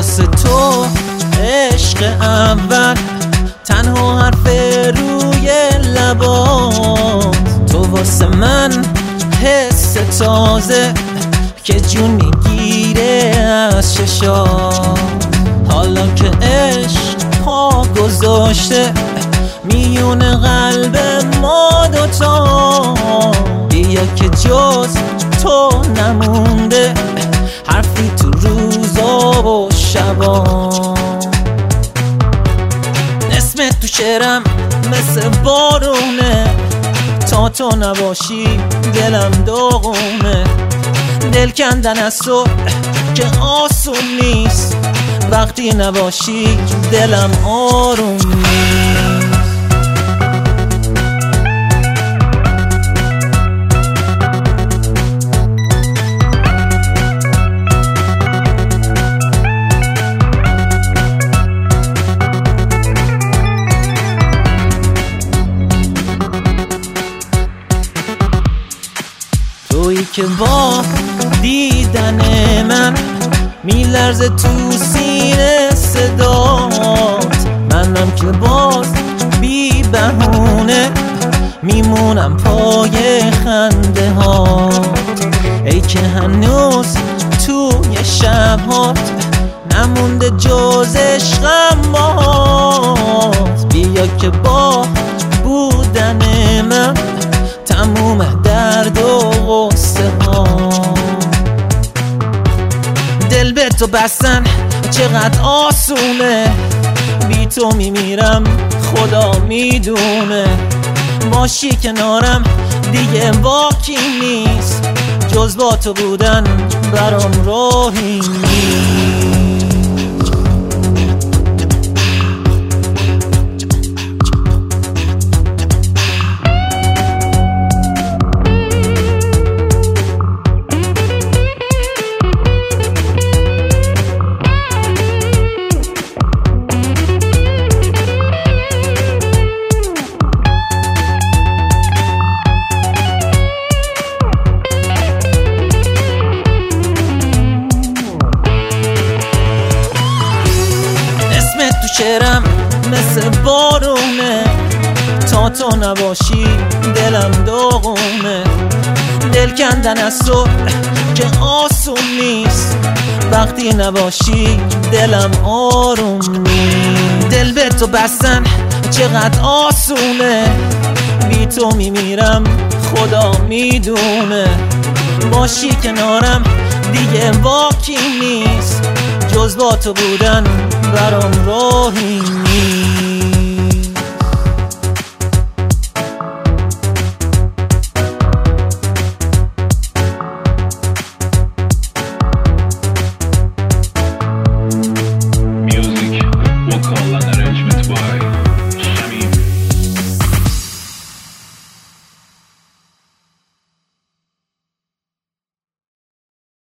واسه تو عشق اول تنها حرف روی لبات، تو واسه من حس تازه که جون میگیره از ششات. حالا که عشق پا گذاشته میون قلب ما دوتا، بیا که جز تو نمونده حرفی تو روزا و شبا. اسمت تو شعرم مثل بارونه، تا تو نباشی دلم داغونه. دل کندن از تو که آسون نیست، وقتی نباشی دلم آروم نیست. تویی که با دیدن من میلرزه تو سینه صدات، منم که باز بی بهونه میمونم پای خنده هات. ای که هنوز توی شبهات نمونده جز عشقم باهات، بیا که با بودن من تموم درد و غصه ها. دل به تو بستن چقدر آسونه، بی تو میمیرم خدا میدونه. باشی کنارم دیگه باکی نیست، جز با تو بودن برام راهی نیست. شعرم مثل بارونه، تا تو نباشی دلم داغونه. دل کندن از تو که آسون نیست، وقتی نباشی دلم آروم نیست. دل به تو بستن چقدر آسونه، بی تو میمیرم خدا میدونه. باشی کنارم دیگه باکی نیست، جز با تو بودن برام راهی نیست.